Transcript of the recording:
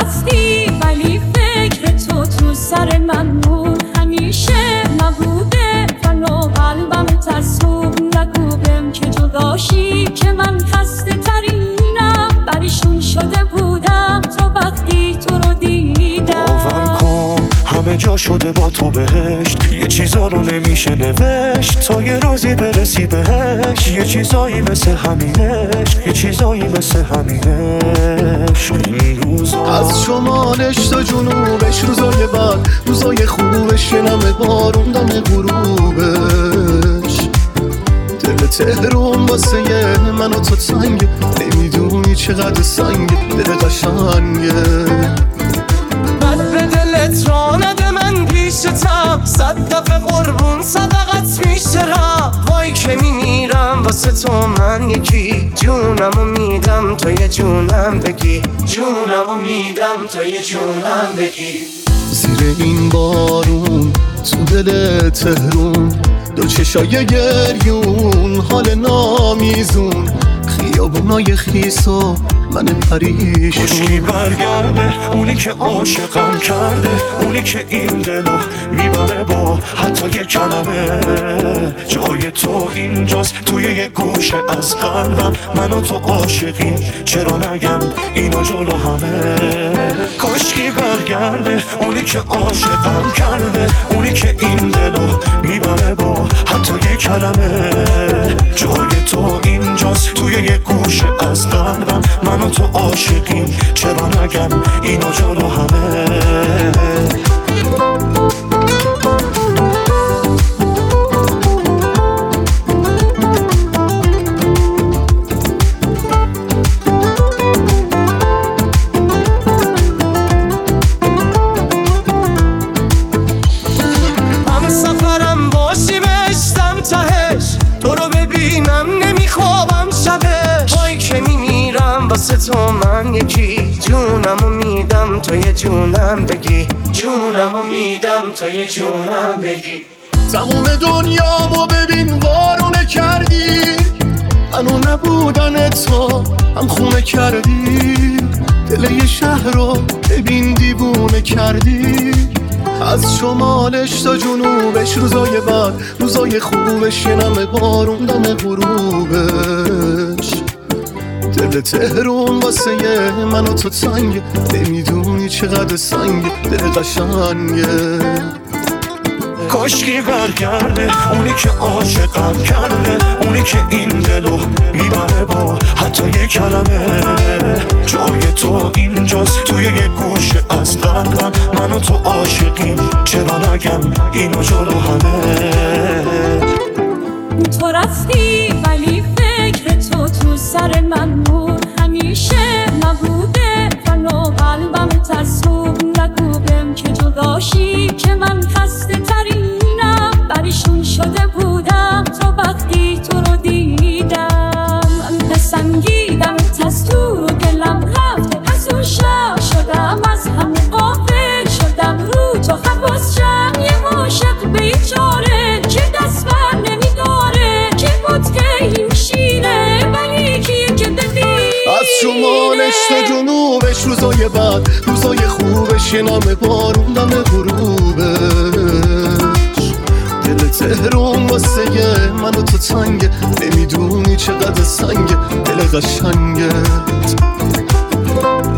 رفتی ولی فکر تو سر من مون، همیشه نبوده فن و قلبم تسوب. نگو بهم که جداشی که من خسته ترینم، بریشون شده بودم تا وقتی تو رو دیدم. باور کن همه جا شده با تو بهشت، یه چیزا رو نمیشه نوشت تا یه روزی برسی بهش. یه چیزایی مثل همینش، یه چیزایی مثل همینش. این روزا از شمالش تا جنوبش، روزای بعد روزای خوبش، یه نمه بارون دم غروبش. دل تهرون واسه من و تو تنگه، نمیدونی چقدر سنگه دل قشنگه. بد به دلت را نده من پیشتم، 100 دفعه قربون صدقت میشترم. وای که میمیرم واسه تو من یکی، جونمو میدم تا یه جونم بگی، جونمو میدم تا یه جونم بگی. زیر این بارون تو دل تهرون، دو چشای گریون حال نامیزون، خیابونای خیس و من پریشون. خشکی برگرده اونی که عاشقم کرده، اونی که این دلو میبره با حتی یه کلمه. جای تو اینجاست توی یه گوشه از قلبم، من و تو عاشقیم چرا نگم اینو جلو همه. کاشکی برگرده اونی که عاشقم کرده، اونی که این دلو میبره با حتی یه کلمه. جای تو اینجاست توی یه گوشه از قلبم، من و تو عاشقیم چرا نگم اینو جلو همه. هم سفرم باشی بشتم تهش، تو رو ببینم نمیخوابم شبش. وای که میمیرم واسه تو من یکی، جونمو میدم تا یه جونم بگی، جونمو میدم تا یه جونم بگی. تموم دنیامو ببین وارونه کردی، منو نبودن تو هم خونه کردی. دل یه شهر رو ببین دیوونه کردی. از شمالش تا جنوبش، روزای بعد روزای خوبش، یه نمه بارون دم غروبش. دل تهرون واسه من و تو تنگه، نمیدونی چقدر سنگه دل قشنگه. کاشکی برگرده اونی که عاشقم کرده، اونی که این دلو میبره با حتی یه کلمه. جای تو اینجاست توی یه گوشه از قلبم، من و تو عاشقیم چرا نگم اینو جلو همه. تو رفتی ولی فکر تو سر من مون، همیشه نبوده فن و قلبم تسوب. نگو بهم که جداشی که من خسته ترینم، بریشون شده بودم تا وقتی تو رو دیدم. من پسندیدم از تو دلم رفت، از اون شب شدم از همه غافل شدم. رو تو حواس شم یه عاشق بیچاره که دست بر نمیداره، که بود که این شیره ولی کیه که ببین. از شمالش تا جنوبش، روزای بعد روزای خوبش، یه نمه بارون دم غروبش. دل تهرون واسه من و تو تنگه، نمیدونی چقدر سنگه دل قشنگه.